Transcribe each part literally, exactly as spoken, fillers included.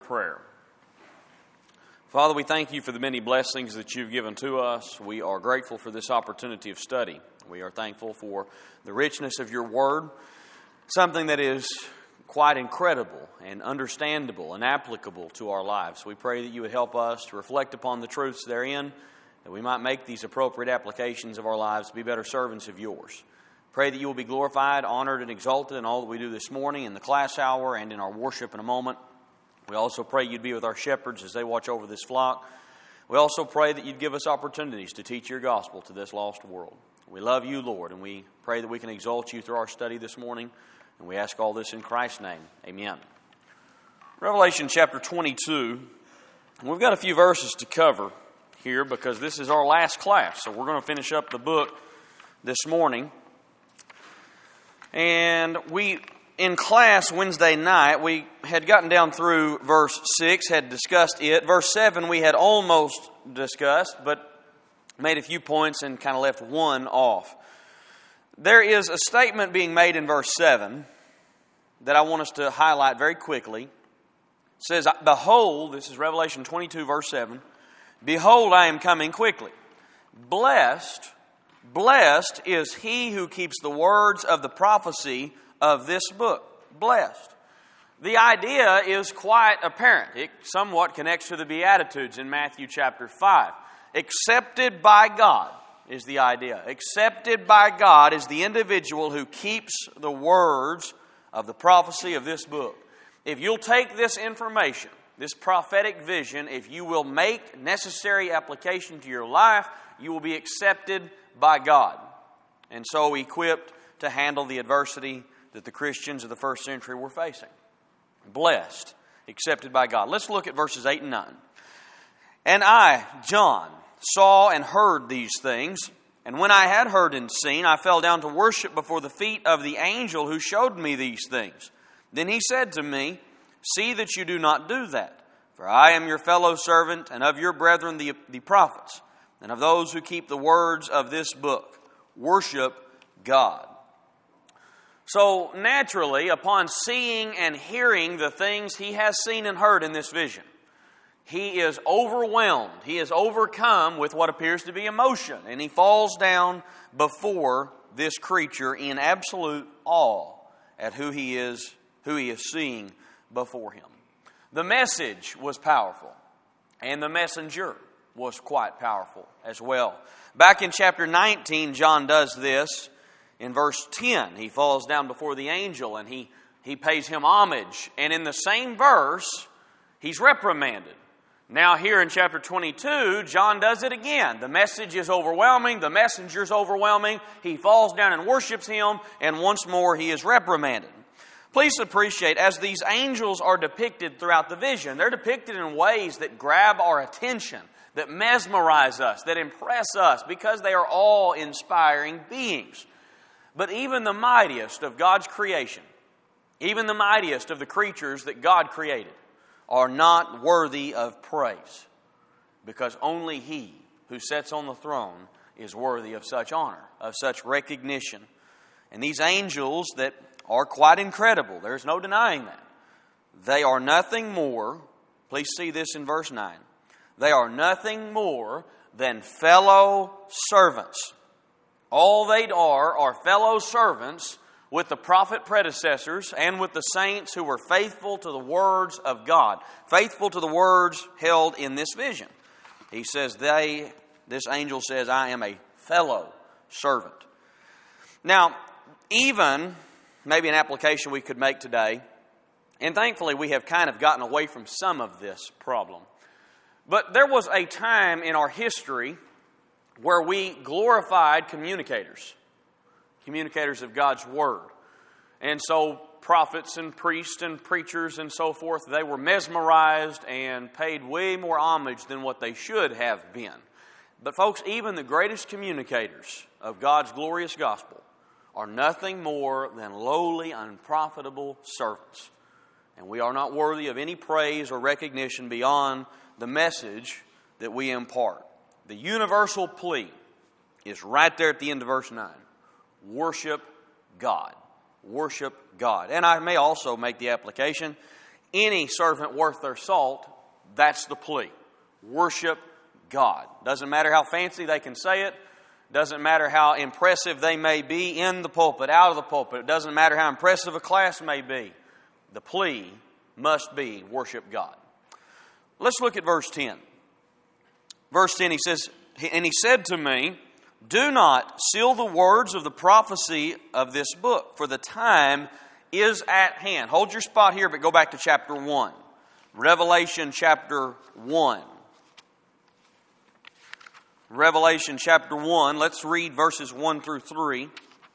prayer. Father, we thank you for the many blessings that you've given to us. We are grateful for this opportunity of study. We are thankful for the richness of your word, something that is quite incredible and understandable and applicable to our lives. We pray that you would help us to reflect upon the truths therein, that we might make these appropriate applications of our lives to be better servants of yours. Pray that you will be glorified, honored, and exalted in all that we do this morning, in the class hour, and in our worship in a moment. We also pray you'd be with our shepherds as they watch over this flock. We also pray that you'd give us opportunities to teach your gospel to this lost world. We love you, Lord, and we pray that we can exalt you through our study this morning. And we ask all this in Christ's name. Amen. Revelation chapter twenty-two. We've got a few verses to cover here because this is our last class. So we're going to finish up the book this morning. And we, in class Wednesday night, we had gotten down through verse six, had discussed it. Verse seven we had almost discussed, but made a few points and kind of left one off. There is a statement being made in verse seven that I want us to highlight very quickly. It says, "Behold," this is Revelation twenty-two, verse seven, "Behold, I am coming quickly. Blessed, blessed is he who keeps the words of the prophecy of this book." Blessed. The idea is quite apparent. It somewhat connects to the Beatitudes in Matthew chapter five. Accepted by God is the idea. Accepted by God is the individual who keeps the words of the prophecy of this book. If you'll take this information, this prophetic vision, if you will make necessary application to your life, you will be accepted by God, and so equipped to handle the adversity that the Christians of the first century were facing. Blessed, accepted by God. Let's look at verses eight and nine. "And I, John, saw and heard these things, and when I had heard and seen, I fell down to worship before the feet of the angel who showed me these things. Then he said to me, See that you do not do that, for I am your fellow servant and of your brethren the, the prophets, and of those who keep the words of this book. Worship God." So naturally, upon seeing and hearing the things he has seen and heard in this vision, he is overwhelmed. He is overcome with what appears to be emotion. And he falls down before this creature in absolute awe at who he is, who he is seeing before him. The message was powerful, and the messenger was quite powerful as well. Back in chapter nineteen, John does this. In verse ten, he falls down before the angel and he, he pays him homage. And in the same verse, he's reprimanded. Now here in chapter twenty-two, John does it again. The message is overwhelming. The messenger's overwhelming. He falls down and worships him. And once more, he is reprimanded. Please appreciate, as these angels are depicted throughout the vision, they're depicted in ways that grab our attention, that mesmerize us, that impress us, because they are awe-inspiring beings. But even the mightiest of God's creation, even the mightiest of the creatures that God created, are not worthy of praise, because only He who sits on the throne is worthy of such honor, of such recognition. And these angels that are quite incredible, there's no denying that. They are nothing more, please see this in verse nine, they are nothing more than fellow servants. All they are are fellow servants with the prophet predecessors and with the saints who were faithful to the words of God, faithful to the words held in this vision. He says, they, this angel says, I am a fellow servant. Now, even maybe an application we could make today, and thankfully we have kind of gotten away from some of this problem, but there was a time in our history where we glorified communicators. Communicators of God's Word. And so prophets and priests and preachers and so forth, they were mesmerized and paid way more homage than what they should have been. But folks, even the greatest communicators of God's glorious gospel are nothing more than lowly, unprofitable servants. And we are not worthy of any praise or recognition beyond the message that we impart. The universal plea is right there at the end of verse nine. Worship God. Worship God. And I may also make the application, any servant worth their salt, that's the plea. Worship God. Doesn't matter how fancy they can say it. Doesn't matter how impressive they may be in the pulpit, out of the pulpit. It doesn't matter how impressive a class may be. The plea must be worship God. Let's look at verse ten. Verse ten, he says, and he said to me, do not seal the words of the prophecy of this book, for the time is at hand. Hold your spot here, but go back to chapter one. Revelation chapter one. Revelation chapter one. Let's read verses one through three.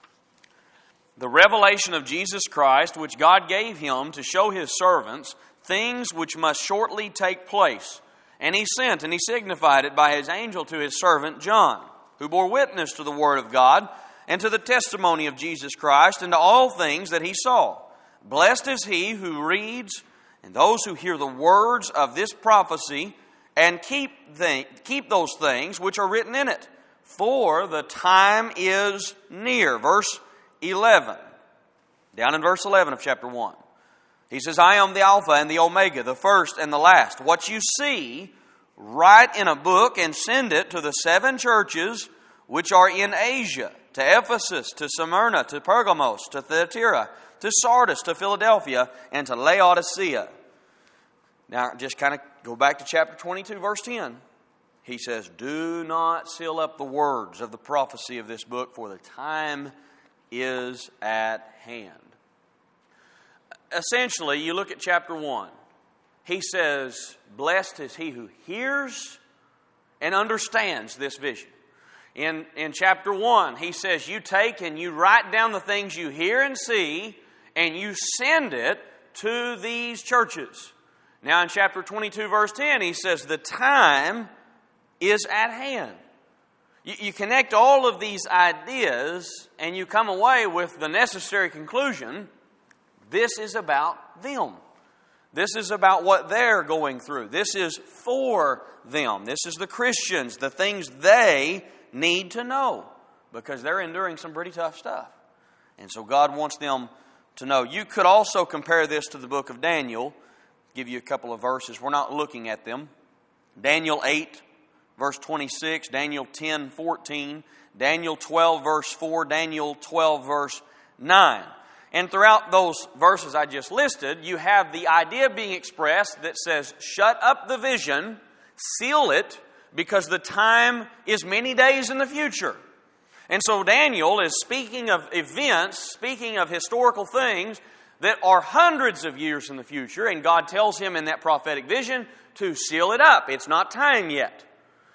The revelation of Jesus Christ, which God gave him to show his servants things which must shortly take place. And he sent and he signified it by his angel to his servant John, who bore witness to the word of God and to the testimony of Jesus Christ and to all things that he saw. Blessed is he who reads and those who hear the words of this prophecy and keep th- keep those things which are written in it. For the time is near. Verse eleven. Down in verse eleven of chapter one. He says, I am the Alpha and the Omega, the first and the last. What you see, write in a book and send it to the seven churches which are in Asia, to Ephesus, to Smyrna, to Pergamos, to Thyatira, to Sardis, to Philadelphia, and to Laodicea. Now, just kind of go back to chapter twenty-two, verse ten. He says, do not seal up the words of the prophecy of this book, for the time is at hand. Essentially, you look at chapter one. He says, blessed is he who hears and understands this vision. In, in chapter one, he says, you take and you write down the things you hear and see, and you send it to these churches. Now in chapter twenty-two, verse ten, he says, the time is at hand. You, you connect all of these ideas, and you come away with the necessary conclusion, this is about them. This is about what they're going through. This is for them. This is the Christians, the things they need to know, because they're enduring some pretty tough stuff. And so God wants them to know. You could also compare this to the book of Daniel. Give you a couple of verses. We're not looking at them. Daniel eight, verse twenty-six. Daniel ten, fourteen. Daniel twelve, verse four. Daniel twelve, verse nine. And throughout those verses I just listed, you have the idea being expressed that says, shut up the vision, seal it, because the time is many days in the future. And so Daniel is speaking of events, speaking of historical things that are hundreds of years in the future, and God tells him in that prophetic vision to seal it up. It's not time yet.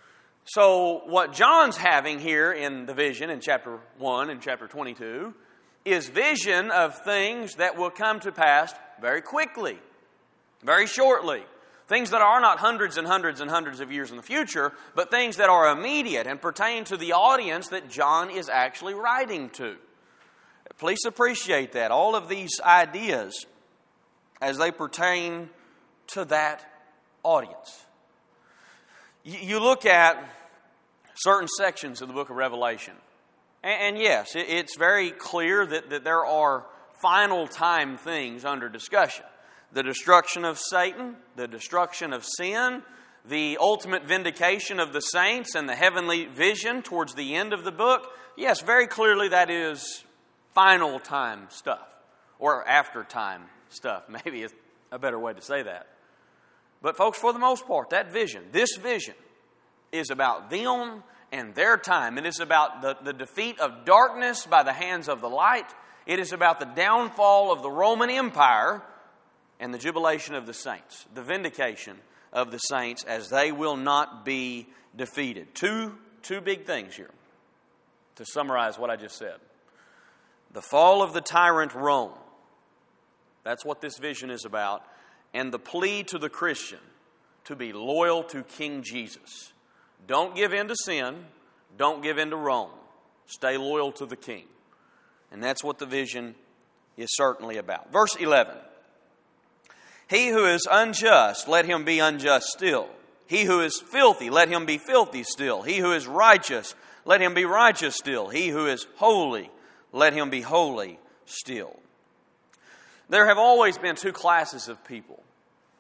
So what John's having here in the vision in chapter one and chapter twenty-two is vision of things that will come to pass very quickly, very shortly. Things that are not hundreds and hundreds and hundreds of years in the future, but things that are immediate and pertain to the audience that John is actually writing to. Please appreciate that. All of these ideas as they pertain to that audience. You look at certain sections of the book of Revelation. And yes, it's very clear that, that there are final time things under discussion. The destruction of Satan, the destruction of sin, the ultimate vindication of the saints, and the heavenly vision towards the end of the book. Yes, very clearly that is final time stuff, or after time stuff. Maybe is a better way to say that. But folks, for the most part, that vision, this vision, is about them and their time. It is about the, the defeat of darkness by the hands of the light. It is about the downfall of the Roman Empire and the jubilation of the saints, the vindication of the saints as they will not be defeated. Two, two big things here to summarize what I just said. The fall of the tyrant Rome. That's what this vision is about. And the plea to the Christian to be loyal to King Jesus. Don't give in to sin. Don't give in to Rome. Stay loyal to the King. And that's what the vision is certainly about. Verse eleven. He who is unjust, let him be unjust still. He who is filthy, let him be filthy still. He who is righteous, let him be righteous still. He who is holy, let him be holy still. There have always been two classes of people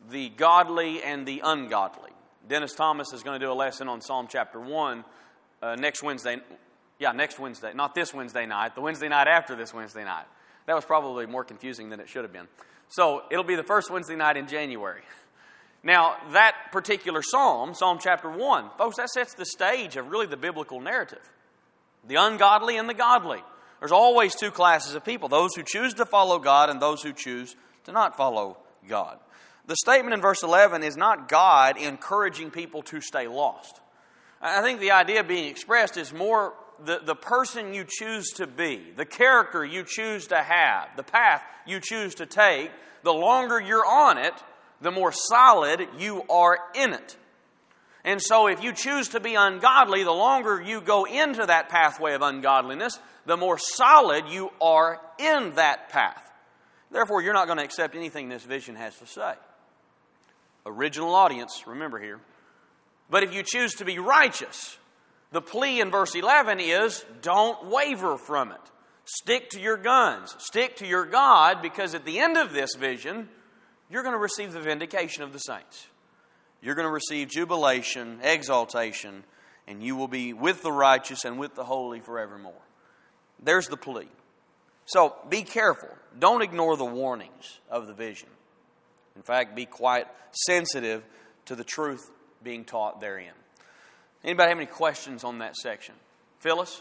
the godly and the ungodly. Dennis Thomas is going to do a lesson on Psalm chapter one uh, next Wednesday. Yeah, next Wednesday. Not this Wednesday night. The Wednesday night after this Wednesday night. That was probably more confusing than it should have been. So it'll be the first Wednesday night in January. Now, that particular psalm, Psalm chapter one, folks, that sets the stage of really the biblical narrative. The ungodly and the godly. There's always two classes of people. Those who choose to follow God and those who choose to not follow God. The statement in verse eleven is not God encouraging people to stay lost. I think the idea being expressed is more the, the person you choose to be, the character you choose to have, the path you choose to take. The longer you're on it, the more solid you are in it. And so if you choose to be ungodly, the longer you go into that pathway of ungodliness, the more solid you are in that path. Therefore, you're not going to accept anything this vision has to say. Original audience, remember here. But if you choose to be righteous, the plea in verse eleven is, don't waver from it. Stick to your guns. Stick to your God, because at the end of this vision, you're going to receive the vindication of the saints. You're going to receive jubilation, exaltation, and you will be with the righteous and with the holy forevermore. There's the plea. So be careful. Don't ignore the warnings of the vision. In fact, be quite sensitive to the truth being taught therein. Anybody have any questions on that section? Phyllis?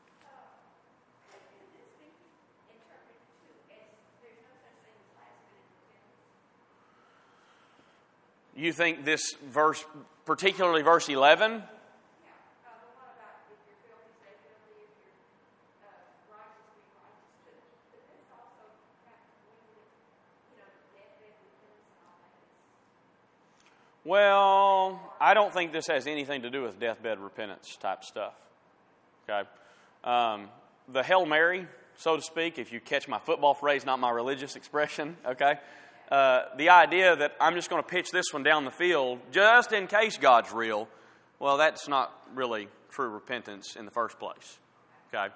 You think this verse, particularly verse eleven? Well, I don't think this has anything to do with deathbed repentance type stuff. Okay, um, the Hail Mary, so to speak, if you catch my football phrase, not my religious expression. Okay, uh, the idea that I'm just going to pitch this one down the field just in case God's real. Well, that's not really true repentance in the first place. Okay.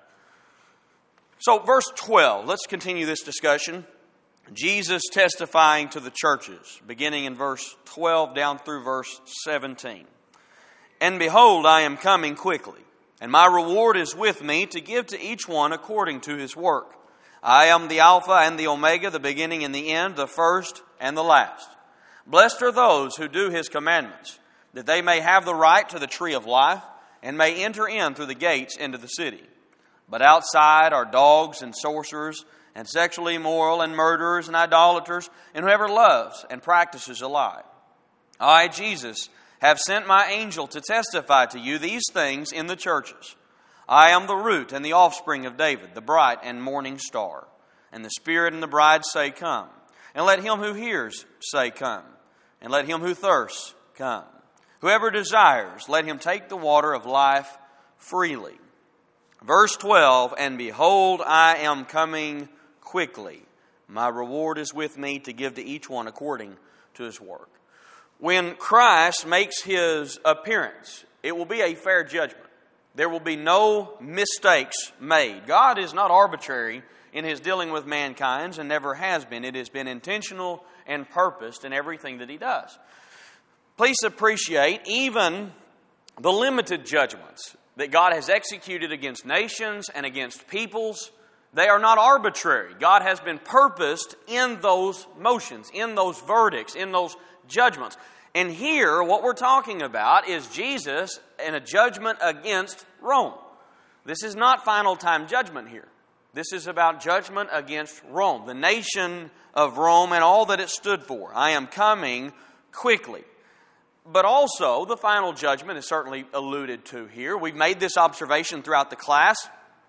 So, verse twelve. Let's continue this discussion. Jesus testifying to the churches, beginning in verse twelve down through verse seventeen. And behold, I am coming quickly, and my reward is with me to give to each one according to his work. I am the Alpha and the Omega, the beginning and the end, the first and the last. Blessed are those who do his commandments, that they may have the right to the tree of life, and may enter in through the gates into the city. But outside are dogs and sorcerers, and sexually immoral, and murderers, and idolaters, and whoever loves and practices a lie. I, Jesus, have sent my angel to testify to you these things in the churches. I am the root and the offspring of David, the bright and morning star. And the Spirit and the bride say, come. And let him who hears say, come. And let him who thirsts come. Whoever desires, let him take the water of life freely. Verse twelve, and behold, I am coming quickly. My reward is with me to give to each one according to his work. When Christ makes his appearance, it will be a fair judgment. There will be no mistakes made. God is not arbitrary in his dealing with mankind and never has been. It has been intentional and purposed in everything that he does. Please appreciate even the limited judgments that God has executed against nations and against peoples. They are not arbitrary. God has been purposed in those motions, in those verdicts, in those judgments. And here, what we're talking about is Jesus in a judgment against Rome. This is not final time judgment here. This is about judgment against Rome, the nation of Rome and all that it stood for. I am coming quickly. But also, the final judgment is certainly alluded to here. We've made this observation throughout the class.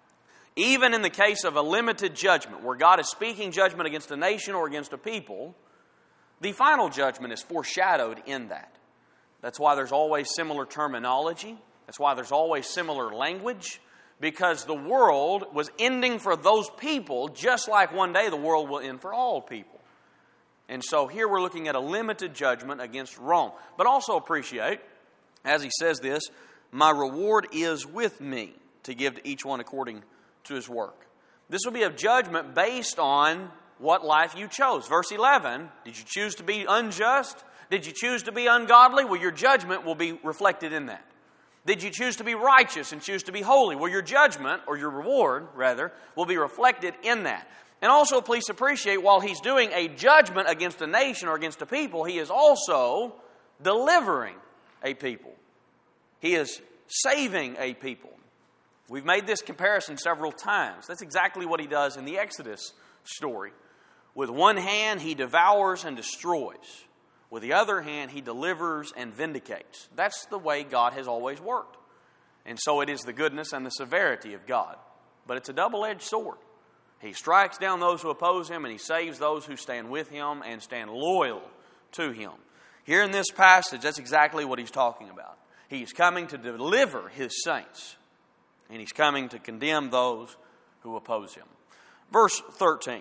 Even in the case of a limited judgment, where God is speaking judgment against a nation or against a people, the final judgment is foreshadowed in that. That's why there's always similar terminology. That's why there's always similar language. Because the world was ending for those people just like one day the world will end for all people. And so here we're looking at a limited judgment against Rome. But also appreciate, as he says this, my reward is with me to give to each one according to his work. This will be a judgment based on what life you chose. Verse eleven, did you choose to be unjust? Did you choose to be ungodly? Well, your judgment will be reflected in that. Did you choose to be righteous and choose to be holy? Well, your judgment, or your reward, rather, will be reflected in that. And also, please appreciate, while he's doing a judgment against a nation or against a people, he is also delivering a people. He is saving a people. We've made this comparison several times. That's exactly what he does in the Exodus story. With one hand, he devours and destroys. With the other hand, he delivers and vindicates. That's the way God has always worked. And so it is the goodness and the severity of God. But it's a double-edged sword. He strikes down those who oppose him, and he saves those who stand with him and stand loyal to him. Here in this passage, that's exactly what he's talking about. He's coming to deliver his saints, and he's coming to condemn those who oppose him. Verse thirteen.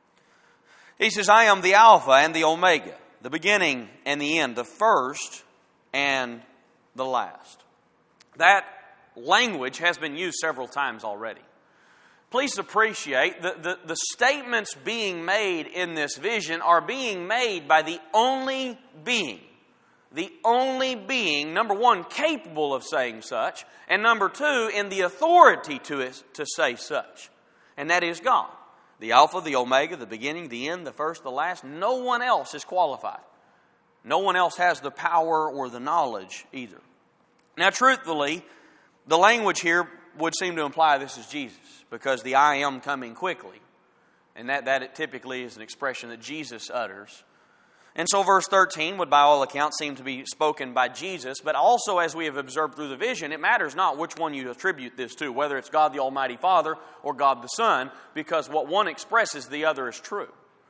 He says, I am the Alpha and the Omega, the beginning and the end, the first and the last. That language has been used several times already. Please appreciate the, the, the statements being made in this vision are being made by the only being. The only being, number one, capable of saying such, and number two, in the authority to, to say such. And that is God. The Alpha, the Omega, the beginning, the end, the first, the last. No one else is qualified. No one else has the power or the knowledge either. Now, truthfully, the language here would seem to imply this is Jesus, because the I am coming quickly. And that, that it typically is an expression that Jesus utters. And so verse thirteen would by all accounts seem to be spoken by Jesus, but also, as we have observed through the vision, it matters not which one you attribute this to, whether it's God the Almighty Father or God the Son, because what one expresses, the other is true.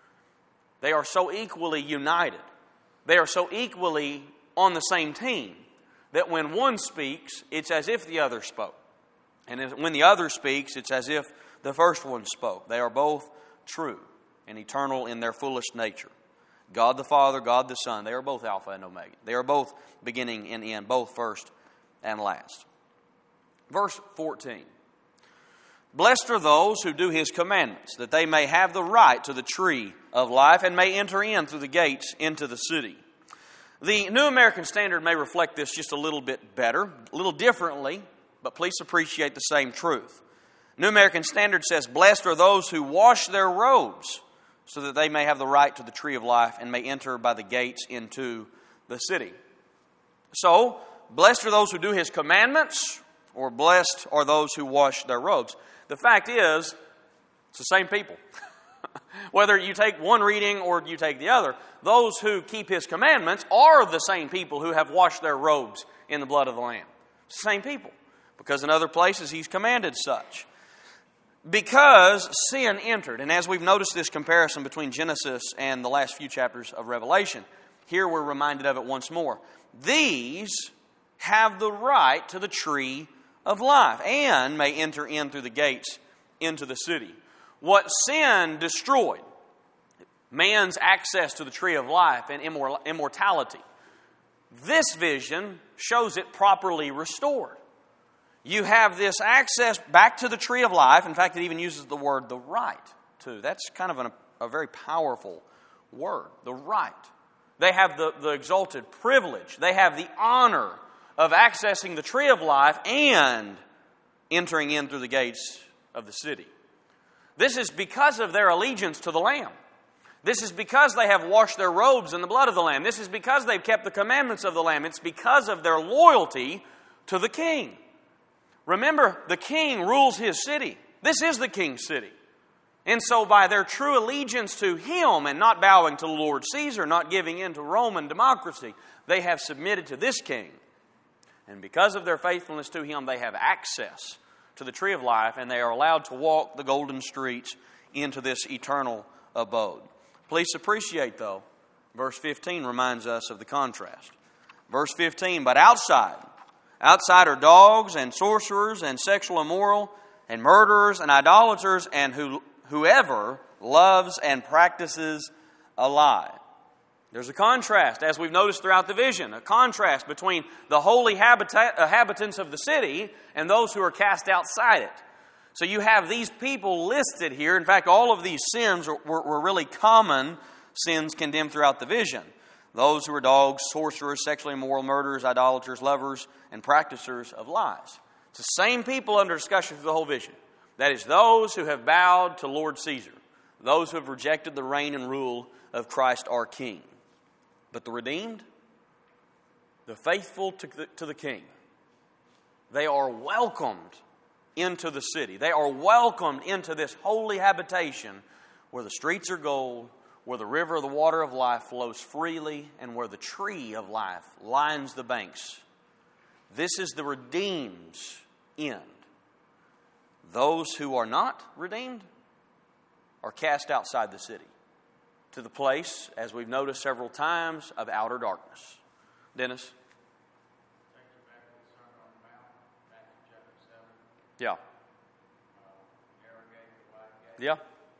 They are so equally united. They are so equally on the same team that when one speaks, it's as if the other spoke. And when the other speaks, it's as if the first one spoke. They are both true and eternal in their fullest nature. God the Father, God the Son, they are both Alpha and Omega. They are both beginning and end, both first and last. Verse fourteen. Blessed are those who do his commandments, that they may have the right to the tree of life and may enter in through the gates into the city. The New American Standard may reflect this just a little bit better, a little differently, but please appreciate the same truth. New American Standard says, blessed are those who wash their robes, so that they may have the right to the tree of life and may enter by the gates into the city. So, blessed are those who do his commandments, or blessed are those who wash their robes. The fact is, it's the same people. Whether you take one reading or you take the other, those who keep his commandments are the same people who have washed their robes in the blood of the Lamb. It's the same people, because in other places he's commanded such. Because sin entered, and as we've noticed this comparison between Genesis and the last few chapters of Revelation, here we're reminded of it once more. These have the right to the tree of life and may enter in through the gates into the city. What sin destroyed, man's access to the tree of life and immortality, this vision shows it properly restored. You have this access back to the tree of life. In fact, it even uses the word the right, too. That's kind of an, a very powerful word, the right. They have the, the exalted privilege. They have the honor of accessing the tree of life and entering in through the gates of the city. This is because of their allegiance to the Lamb. This is because they have washed their robes in the blood of the Lamb. This is because they've kept the commandments of the Lamb. It's because of their loyalty to the King. Remember, the king rules his city. This is the king's city. And so by their true allegiance to him and not bowing to Lord Caesar, not giving in to Roman democracy, they have submitted to this king. And because of their faithfulness to him, they have access to the tree of life, and they are allowed to walk the golden streets into this eternal abode. Please appreciate, though, verse fifteen reminds us of the contrast. Verse fifteen, but outside, outside are dogs and sorcerers and sexual immoral and murderers and idolaters and who, whoever loves and practices a lie. There's a contrast, as we've noticed throughout the vision, a contrast between the holy habitat, uh, inhabitants of the city and those who are cast outside it. So you have these people listed here. In fact, all of these sins were, were really common sins condemned throughout the vision. Those who are dogs, sorcerers, sexually immoral, murderers, idolaters, lovers, and practicers of lies. It's the same people under discussion through the whole vision. That is, those who have bowed to Lord Caesar. Those who have rejected the reign and rule of Christ our King. But the redeemed, the faithful to the, to the King, they are welcomed into the city. They are welcomed into this holy habitation where the streets are gold, where the river of the water of life flows freely, and where the tree of life lines the banks. This is the redeemed's end. Those who are not redeemed are cast outside the city to the place, as we've noticed several times, of outer darkness. Dennis? Yeah. Yeah.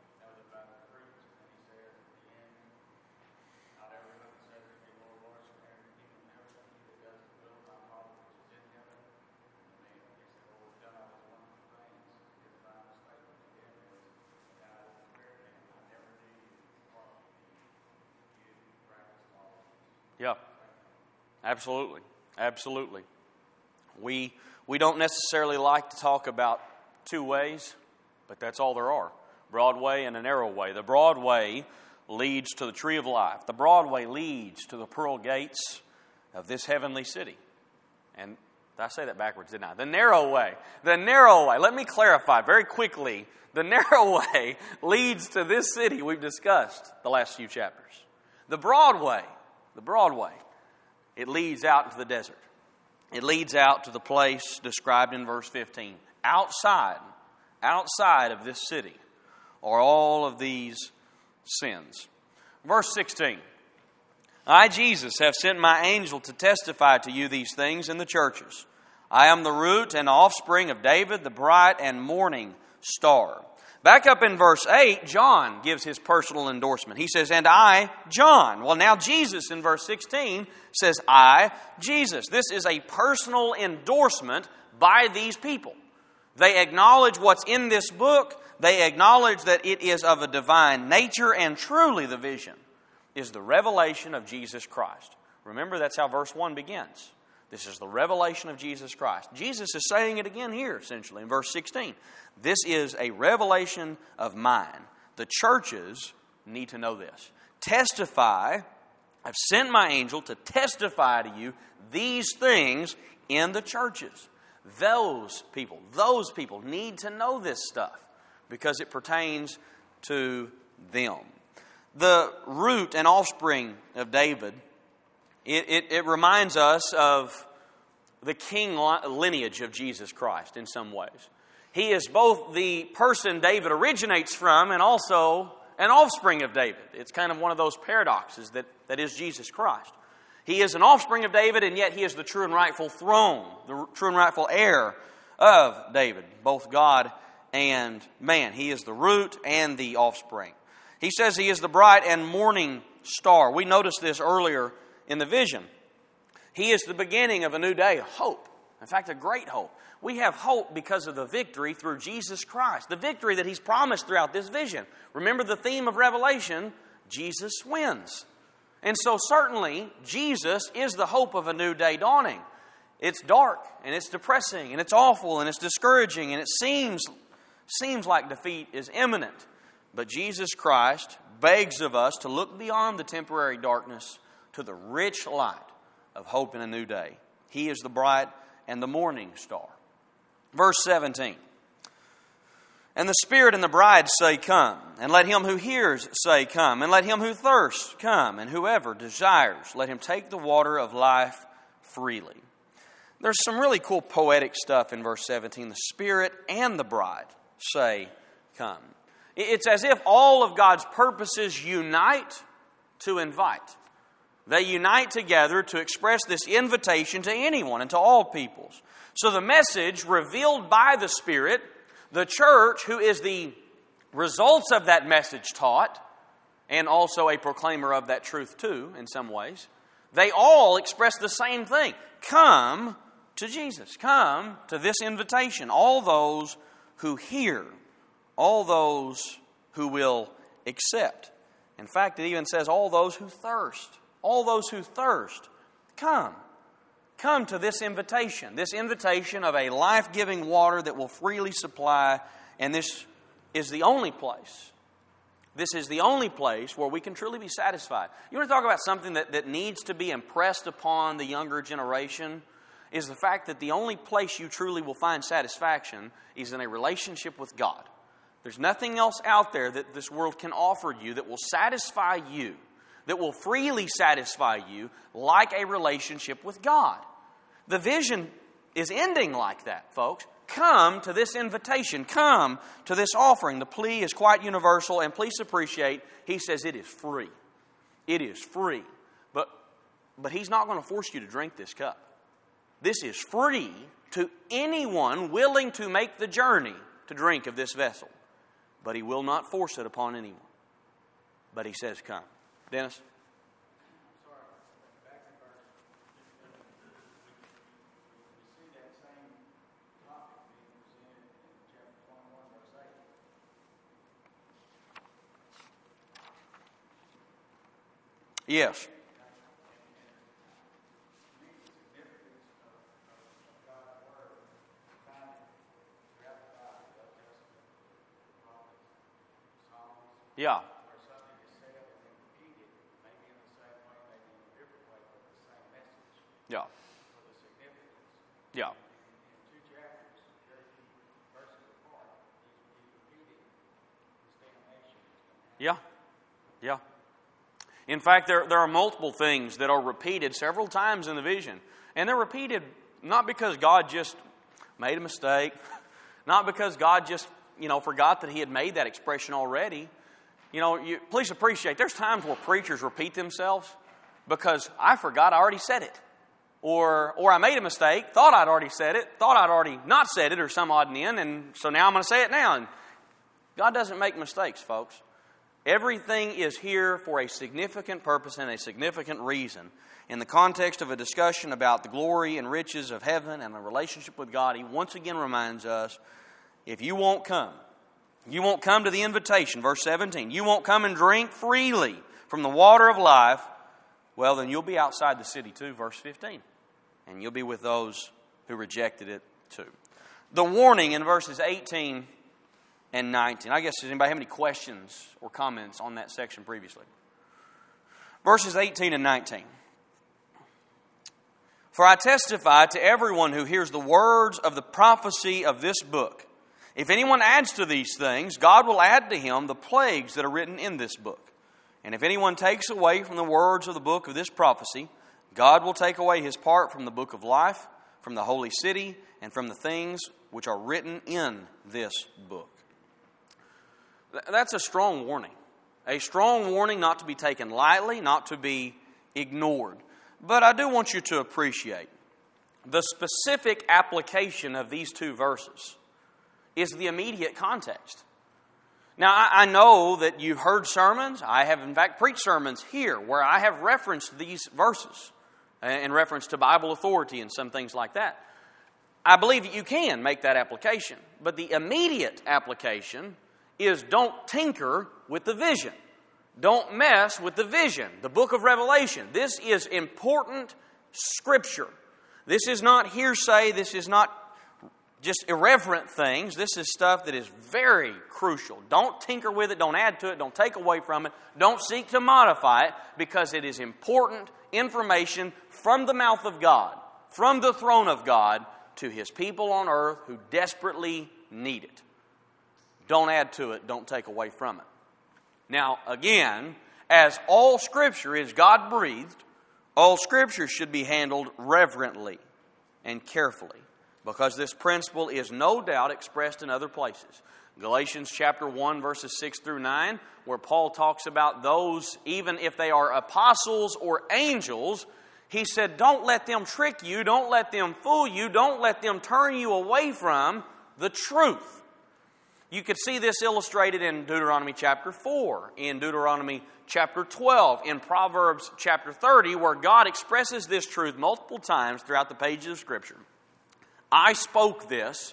Yeah, absolutely, absolutely. We we don't necessarily like to talk about two ways, but that's all there are. Broad way and a narrow way. The broad way leads to the tree of life. The broad way leads to the pearl gates of this heavenly city. And did I say that backwards, didn't I? The narrow way. The narrow way. Let me clarify very quickly. The narrow way leads to this city we've discussed the last few chapters. The broad way. The broad way, it leads out into the desert. It leads out to the place described in verse fifteen. Outside, outside of this city are all of these sins. Verse sixteen. I, Jesus, have sent my angel to testify to you these things in the churches. I am the root and offspring of David, the bright and morning star. Back up in verse eight, John gives his personal endorsement. He says, and I, John. Well, now Jesus in verse sixteen says, I, Jesus. This is a personal endorsement by these people. They acknowledge what's in this book. They acknowledge that it is of a divine nature, and truly the vision is the revelation of Jesus Christ. Remember, that's how verse one begins. This is the revelation of Jesus Christ. Jesus is saying it again here, essentially, in verse sixteen. This is a revelation of mine. The churches need to know this. Testify, I've sent my angel to testify to you these things in the churches. Those people, those people need to know this stuff because it pertains to them. The root and offspring of David, It, it, it reminds us of the king lineage of Jesus Christ in some ways. He is both the person David originates from and also an offspring of David. It's kind of one of those paradoxes that, that is Jesus Christ. He is an offspring of David, and yet he is the true and rightful throne, the true and rightful heir of David, both God and man. He is the root and the offspring. He says he is the bright and morning star. We noticed this earlier in the vision. He is the beginning of a new day, hope. In fact, a great hope. We have hope because of the victory through Jesus Christ. The victory that He's promised throughout this vision. Remember the theme of Revelation, Jesus wins. And so certainly, Jesus is the hope of a new day dawning. It's dark, and it's depressing, and it's awful, and it's discouraging, and it seems, seems like defeat is imminent. But Jesus Christ begs of us to look beyond the temporary darkness to the rich light of hope in a new day. He is the bright and the morning star. Verse seventeen. And the Spirit and the bride say, come. And let him who hears say, come. And let him who thirsts come. And whoever desires, let him take the water of life freely. There's some really cool poetic stuff in verse seventeen. The Spirit and the bride say, come. It's as if all of God's purposes unite to invite. They unite together to express this invitation to anyone and to all peoples. So the message revealed by the Spirit, the church, who is the results of that message taught, and also a proclaimer of that truth too, in some ways, they all express the same thing. Come to Jesus. Come to this invitation. All those who hear, all those who will accept. In fact, it even says all those who thirst. All those who thirst, come. Come to this invitation. This invitation of a life-giving water that will freely supply. And this is the only place. This is the only place where we can truly be satisfied. You want to talk about something that, that needs to be impressed upon the younger generation? Is the fact that the only place you truly will find satisfaction is in a relationship with God. There's nothing else out there that this world can offer you that will satisfy you, that will freely satisfy you like a relationship with God. The vision is ending like that, folks. Come to this invitation. Come to this offering. The plea is quite universal, and please appreciate, he says it is free. It is free. But, but he's not going to force you to drink this cup. This is free to anyone willing to make the journey to drink of this vessel. But he will not force it upon anyone. But he says, come. Dennis? Yes. Yeah. Yeah. Yeah. Yeah. Yeah. In fact, there, there are multiple things that are repeated several times in the vision. And they're repeated not because God just made a mistake, not because God just, you know, forgot that he had made that expression already. You know, you, please appreciate, there's times where preachers repeat themselves because I forgot I already said it. Or or I made a mistake, thought I'd already said it, thought I'd already not said it or some odd and end, and so now I'm going to say it now. And God doesn't make mistakes, folks. Everything is here for a significant purpose and a significant reason. In the context of a discussion about the glory and riches of heaven and the relationship with God, he once again reminds us, if you won't come, you won't come to the invitation, verse seventeen, you won't come and drink freely from the water of life, well, then you'll be outside the city too, verse fifteen. And you'll be with those who rejected it too. The warning in verses eighteen and nineteen. I guess, does anybody have any questions or comments on that section previously? Verses eighteen and nineteen. For I testify to everyone who hears the words of the prophecy of this book. If anyone adds to these things, God will add to him the plagues that are written in this book. And if anyone takes away from the words of the book of this prophecy, God will take away his part from the book of life, from the holy city, and from the things which are written in this book. That's a strong warning. A strong warning not to be taken lightly, not to be ignored. But I do want you to appreciate the specific application of these two verses is the immediate context. Now, I know that you've heard sermons. I have, in fact, preached sermons here where I have referenced these verses in reference to Bible authority and some things like that. I believe that you can make that application. But the immediate application is don't tinker with the vision. Don't mess with the vision. The book of Revelation. This is important scripture. This is not hearsay. This is not just irreverent things. This is stuff that is very crucial. Don't tinker with it. Don't add to it. Don't take away from it. Don't seek to modify it, because it is important information from the mouth of God, from the throne of God, to his people on earth who desperately need it. Don't add to it. Don't take away from it. Now, again, as all Scripture is God-breathed, all Scripture should be handled reverently and carefully, because this principle is no doubt expressed in other places. Galatians chapter one, verses six through nine, where Paul talks about those, even if they are apostles or angels, he said, don't let them trick you, don't let them fool you, don't let them turn you away from the truth. You could see this illustrated in Deuteronomy chapter four, in Deuteronomy chapter twelve, in Proverbs chapter thirty, where God expresses this truth multiple times throughout the pages of Scripture. I spoke this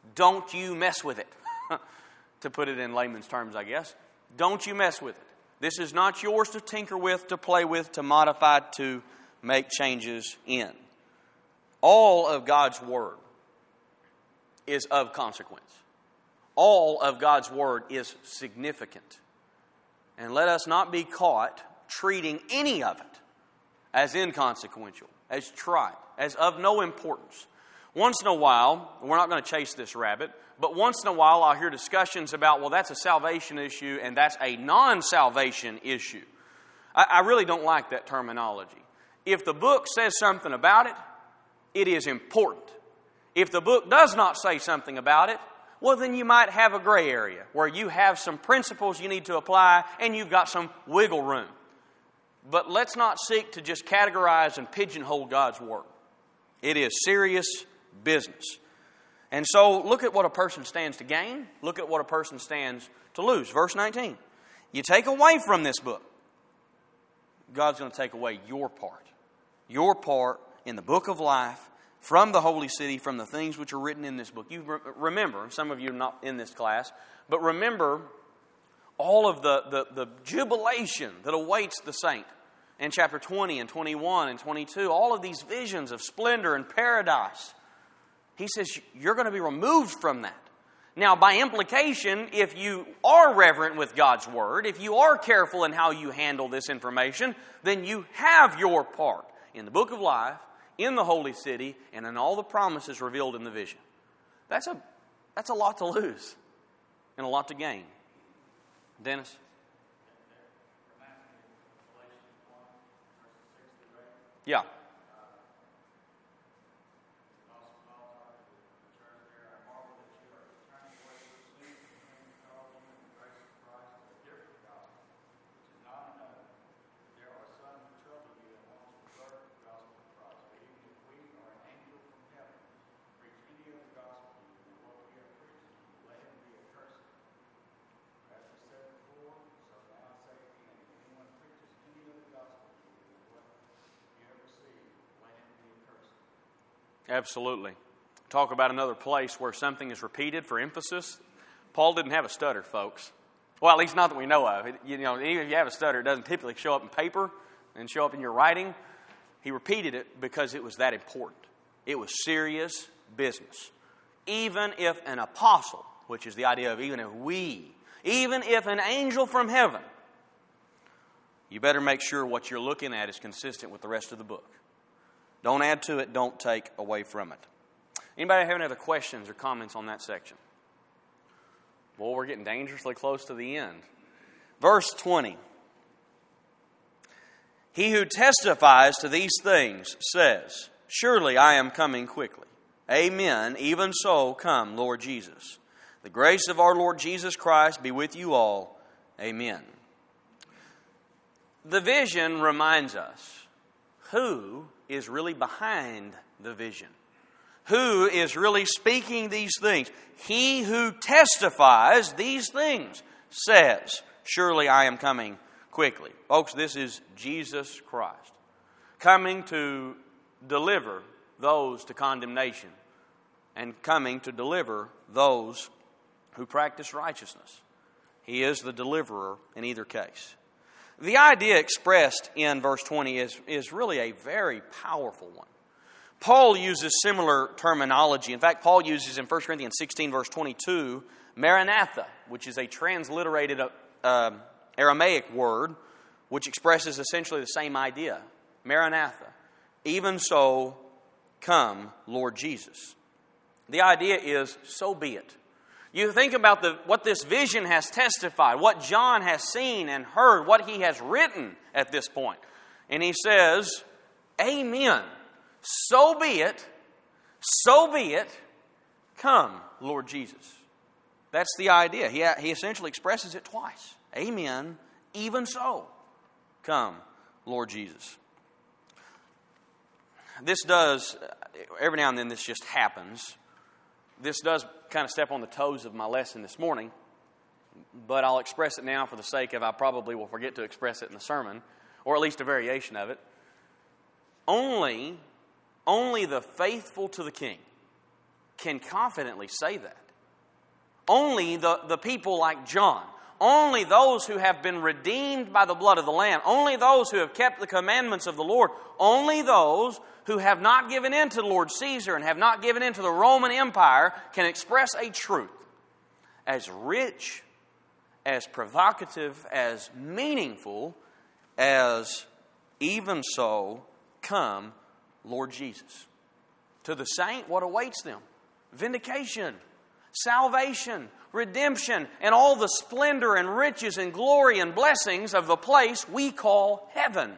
Don't you mess with it. To put it in layman's terms, I guess. Don't you mess with it. This is not yours to tinker with, to play with, to modify, to make changes in. All of God's Word is of consequence. All of God's Word is significant. And let us not be caught treating any of it as inconsequential, as trite, as of no importance. Once in a while, we're not going to chase this rabbit, but once in a while I'll hear discussions about, well, that's a salvation issue and that's a non-salvation issue. I, I really don't like that terminology. If the book says something about it, it is important. If the book does not say something about it, well, then you might have a gray area where you have some principles you need to apply and you've got some wiggle room. But let's not seek to just categorize and pigeonhole God's Word. It is serious business. And so look at what a person stands to gain. Look at what a person stands to lose. Verse nineteen. You take away from this book, God's going to take away your part. Your part in the book of life, from the holy city, from the things which are written in this book. You re- remember, some of you are not in this class, but remember all of the, the, the jubilation that awaits the saint in chapter twenty and twenty-one and twenty-two. All of these visions of splendor and paradise. He says you're going to be removed from that. Now, by implication, if you are reverent with God's Word, if you are careful in how you handle this information, then you have your part in the book of life, in the holy city, and in all the promises revealed in the vision. That's a, that's a lot to lose and a lot to gain. Dennis? Yeah. Absolutely. Talk about another place where something is repeated for emphasis. Paul didn't have a stutter, folks. Well, at least not that we know of. You know, even if you have a stutter, it doesn't typically show up in paper and show up in your writing. He repeated it because it was that important. It was serious business. Even if an apostle, which is the idea of even if we, even if an angel from heaven, you better make sure what you're looking at is consistent with the rest of the book. Don't add to it. Don't take away from it. Anybody have any other questions or comments on that section? Well, we're getting dangerously close to the end. Verse twenty. He who testifies to these things says, surely I am coming quickly. Amen. Even so, come, Lord Jesus. The grace of our Lord Jesus Christ be with you all. Amen. The vision reminds us who is really behind the vision. Who is really speaking these things? He who testifies these things says, surely I am coming quickly. Folks, this is Jesus Christ coming to deliver those to condemnation and coming to deliver those who practice righteousness. He is the deliverer in either case. The idea expressed in verse twenty is, is really a very powerful one. Paul uses similar terminology. In fact, Paul uses in First Corinthians sixteen, verse twenty-two, Maranatha, which is a transliterated uh, Aramaic word, which expresses essentially the same idea. Maranatha. Even so, come, Lord Jesus. The idea is, so be it. You think about the, what this vision has testified, what John has seen and heard, what he has written at this point. And he says, amen. So be it. So be it. Come, Lord Jesus. That's the idea. He, he essentially expresses it twice. Amen. Even so. Come, Lord Jesus. This does, every now and then this just happens. This does kind of step on the toes of my lesson this morning, but I'll express it now for the sake of I probably will forget to express it in the sermon, or at least a variation of it. Only, only the faithful to the King can confidently say that. Only the, the people like John, only those who have been redeemed by the blood of the Lamb, only those who have kept the commandments of the Lord, only those who have not given in to Lord Caesar and have not given in to the Roman Empire can express a truth as rich, as provocative, as meaningful as even so come Lord Jesus. To the saint, what awaits them? Vindication, salvation, redemption, and all the splendor and riches and glory and blessings of the place we call heaven.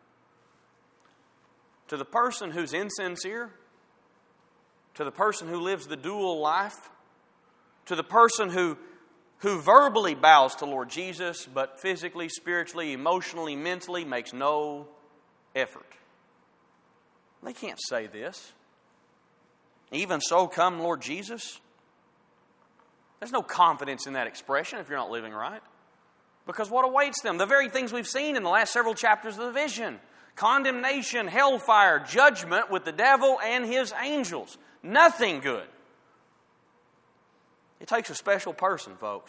To the person who's insincere, to the person who lives the dual life, to the person who, who verbally bows to Lord Jesus, but physically, spiritually, emotionally, mentally makes no effort. They can't say this. Even so come Lord Jesus. There's no confidence in that expression if you're not living right. Because what awaits them? The very things we've seen in the last several chapters of the vision. Condemnation, hellfire, judgment with the devil and his angels. Nothing good. It takes a special person, folks,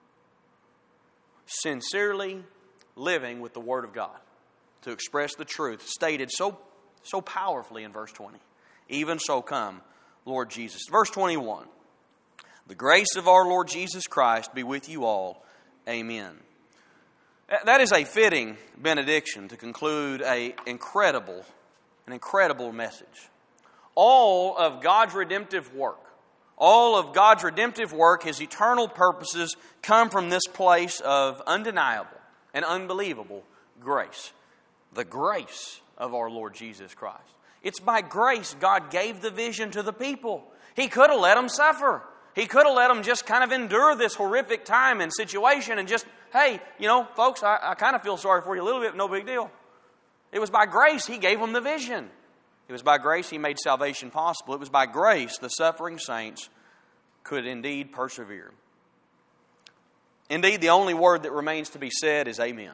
sincerely living with the Word of God to express the truth stated so, so powerfully in verse twenty. Even so come Lord Jesus. Verse twenty-one. The grace of our Lord Jesus Christ be with you all. Amen. That is a fitting benediction to conclude an incredible, an incredible message. All of God's redemptive work, all of God's redemptive work, His eternal purposes come from this place of undeniable and unbelievable grace. The grace of our Lord Jesus Christ. It's by grace God gave the vision to the people. He could have let them suffer. He could have let them just kind of endure this horrific time and situation and just, hey, you know, folks, I, I kind of feel sorry for you a little bit, no big deal. It was by grace He gave them the vision. It was by grace He made salvation possible. It was by grace the suffering saints could indeed persevere. Indeed, the only word that remains to be said is amen.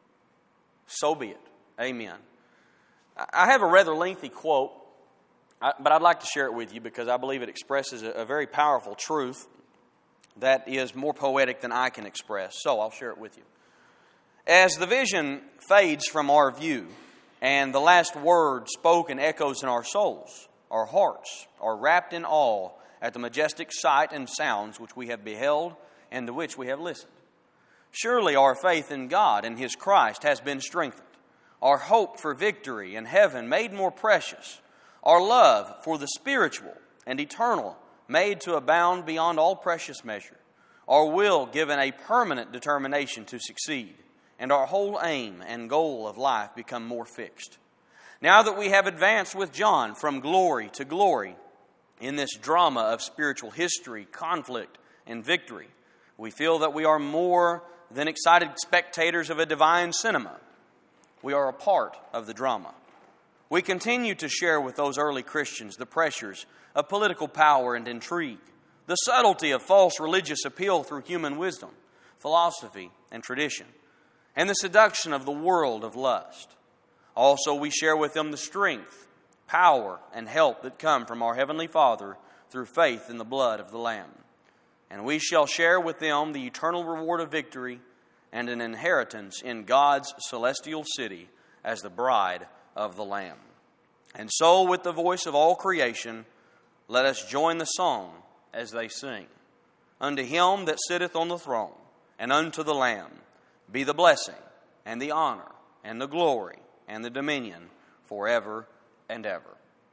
So be it. Amen. I have a rather lengthy quote, but I'd like to share it with you because I believe it expresses a very powerful truth that is more poetic than I can express. So I'll share it with you. As the vision fades from our view and the last word spoken echoes in our souls, our hearts are wrapped in awe at the majestic sight and sounds which we have beheld and to which we have listened. Surely our faith in God and His Christ has been strengthened. Our hope for victory in heaven made more precious. Our love for the spiritual and eternal made to abound beyond all precious measure. Our will given a permanent determination to succeed. And our whole aim and goal of life become more fixed. Now that we have advanced with John from glory to glory in this drama of spiritual history, conflict, and victory, we feel that we are more than excited spectators of a divine cinema. We are a part of the drama. We continue to share with those early Christians the pressures of political power and intrigue, the subtlety of false religious appeal through human wisdom, philosophy, and tradition, and the seduction of the world of lust. Also, we share with them the strength, power, and help that come from our Heavenly Father through faith in the blood of the Lamb. And we shall share with them the eternal reward of victory and an inheritance in God's celestial city as the bride of the Lamb. And so, with the voice of all creation, let us join the song as they sing. Unto Him that sitteth on the throne, and unto the Lamb, be the blessing, and the honor, and the glory, and the dominion, forever and ever.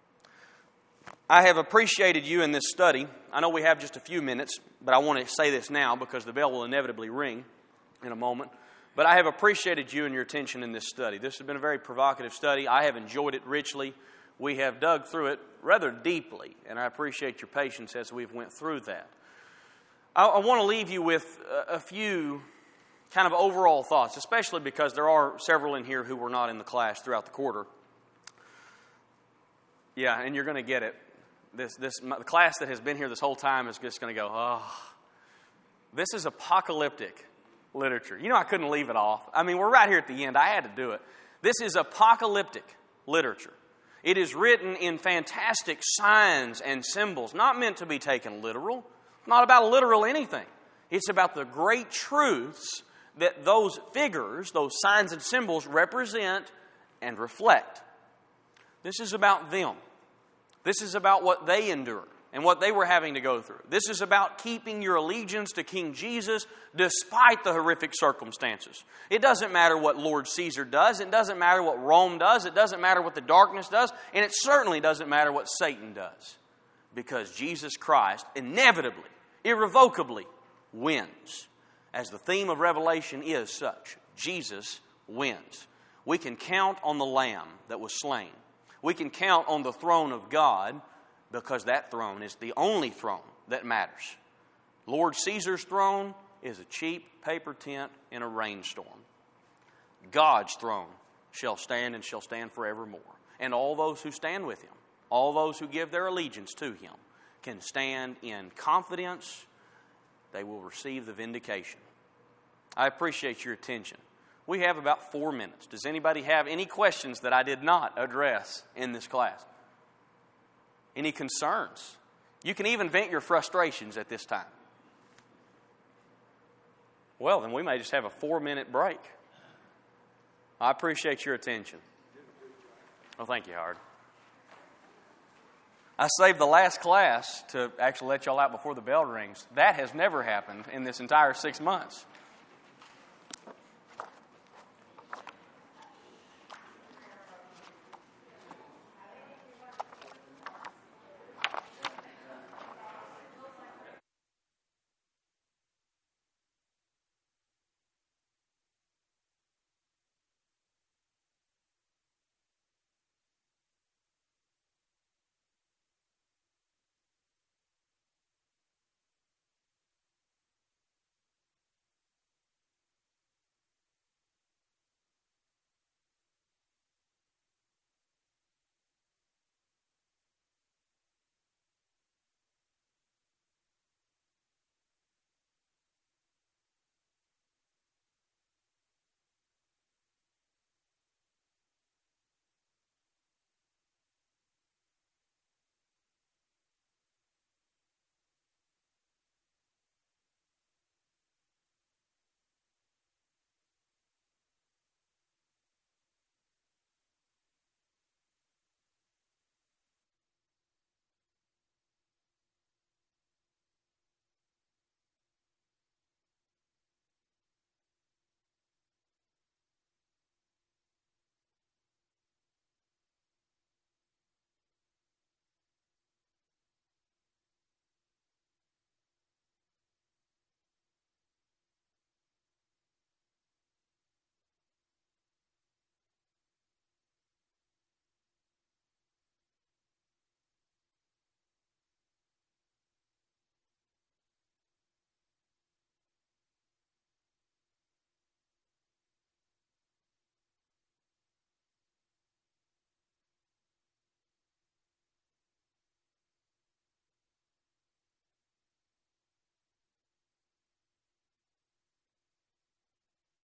I have appreciated you in this study. I know we have just a few minutes, but I want to say this now because the bell will inevitably ring in a moment. But I have appreciated you and your attention in this study. This has been a very provocative study. I have enjoyed it richly. We have dug through it rather deeply, and I appreciate your patience as we've went through that. I, I want to leave you with a, a few kind of overall thoughts, especially because there are several in here who were not in the class throughout the quarter. Yeah, and you're going to get it. This, this, the class that has been here this whole time is just going to go, oh, this is apocalyptic literature. You know, I couldn't leave it off. I mean, we're right here at the end. I had to do it. This is apocalyptic literature. It is written in fantastic signs and symbols, not meant to be taken literal, It's not about literal anything. It's about the great truths that those figures, those signs and symbols represent and reflect. This is about them. This is about what they endured and what they were having to go through. This is about keeping your allegiance to King Jesus despite the horrific circumstances. It doesn't matter what Lord Caesar does. It doesn't matter what Rome does. It doesn't matter what the darkness does. And it certainly doesn't matter what Satan does. Because Jesus Christ inevitably, irrevocably wins. As the theme of Revelation is such, Jesus wins. We can count on the Lamb that was slain. We can count on the throne of God because that throne is the only throne that matters. Lord Caesar's throne is a cheap paper tent in a rainstorm. God's throne shall stand and shall stand forevermore. And all those who stand with Him, all those who give their allegiance to Him, can stand in confidence. They will receive the vindication. I appreciate your attention. We have about four minutes. Does anybody have any questions that I did not address in this class? Any concerns? You can even vent your frustrations at this time. Well, then we may just have a four-minute break. I appreciate your attention. Well, thank you, Howard. I saved the last class to actually let y'all out before the bell rings. That has never happened in this entire six months.